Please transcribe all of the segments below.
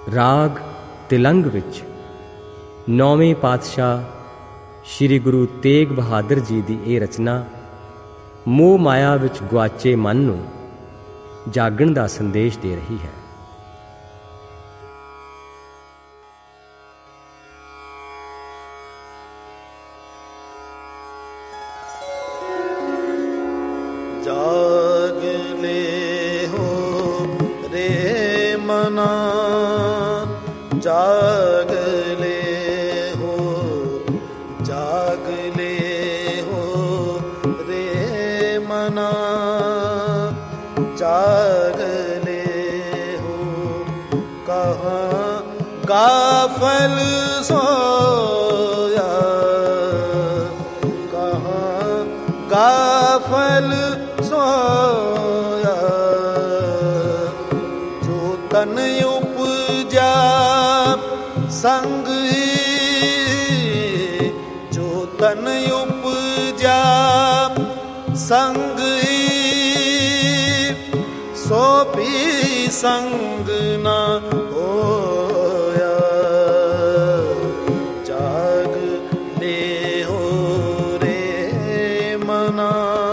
राग तिलंग विच नौवें पातशाह श्री गुरु तेग बहादुर जी की यह रचना मोह माया विच गुआचे मन नूं जागण का संदेश दे रही है। जाग ले हो रे मना, जाग ले हो, जाग ले हो रे मना, जाग ले हो। कहाँ गाफल सोया, कहाँ गाफल सोया, जो तन उपजा संग ही, जो तन उपजा संग ही, सो भी संग न होया। जाग ले हो रे मना,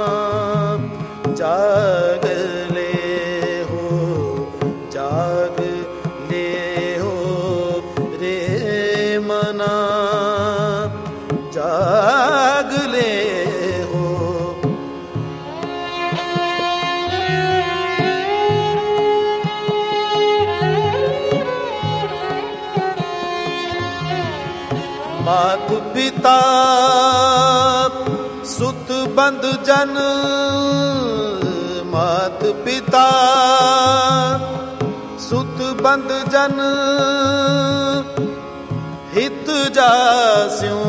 जाग ले हो, जाग ले हो रे मना, जाग ले हो। मात पिता सुत बंद जन, मात पिता सुत बंद जन, हित जास्यों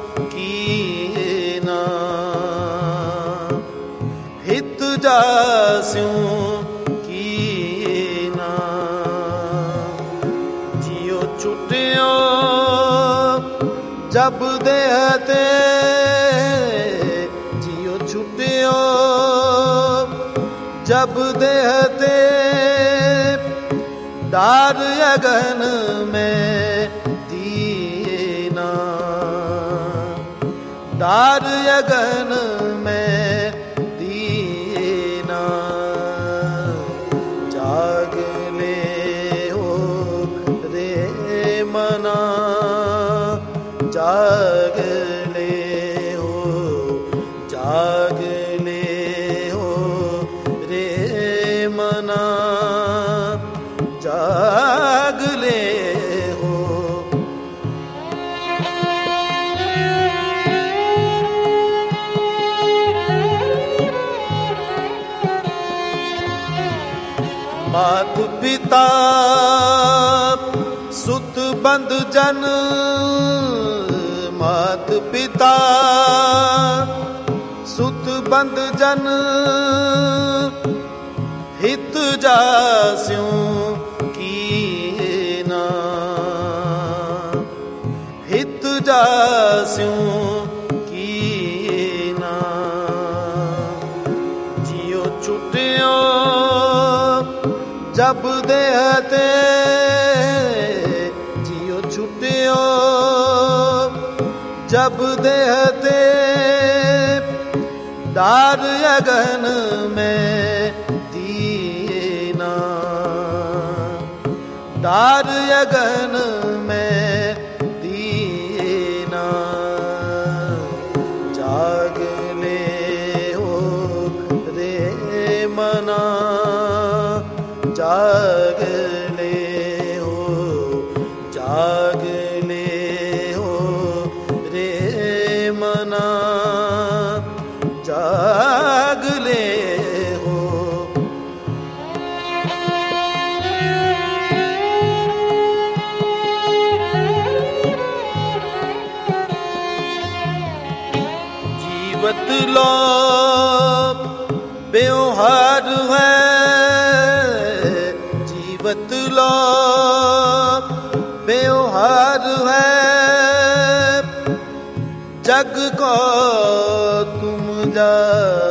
कीना, हित जास्यों कीना। जियो छुट्टियों जब देहते, जियो छुट्टियों जब देहते, डार अगन में दीना, डार अगन में दीना। जाग ले हो रे मना, जाग ले हो, जाग ले हो रे मना, जाग ले हो। मात पिता सुत बंद जन, मात पिता सुत बंद जन, हित जास्यों कीना, हित जास्यों कीना। जियो छुट्टियों जब देहते, जियो छुट्टियों जब देहते, डार अगन में दीना, डार अगन में दीना। जाग ले हो रे मना, जाग ले हो, जाग ले हो रे मना, जाग ले हो। जीवत लो व्यवहार है, जीवत लो व्यवहार है, जग को तुम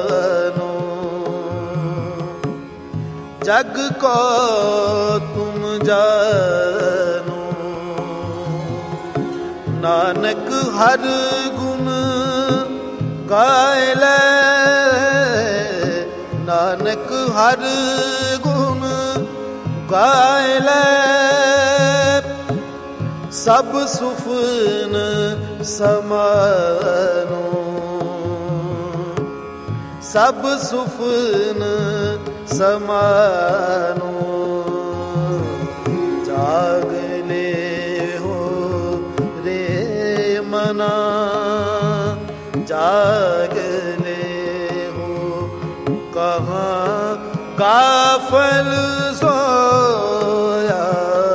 जानो, जग को तुम जानो। नानक हर गुण गाए ले, नानक हर गुण गाए ले, सब सुफन समानो। सब सुफन समानो। जाग ले हो रे मना, जाग ले हो कहाँ गाफल सोया,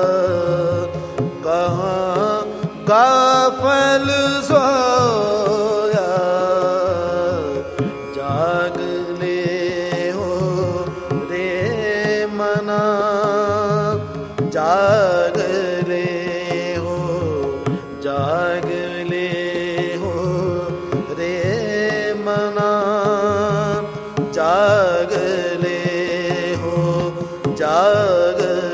कहाँ गाफल सोया। जाग ले हो रे मना, जाग ले हो, जाग ले हो रे मना, जाग ले हो, जाग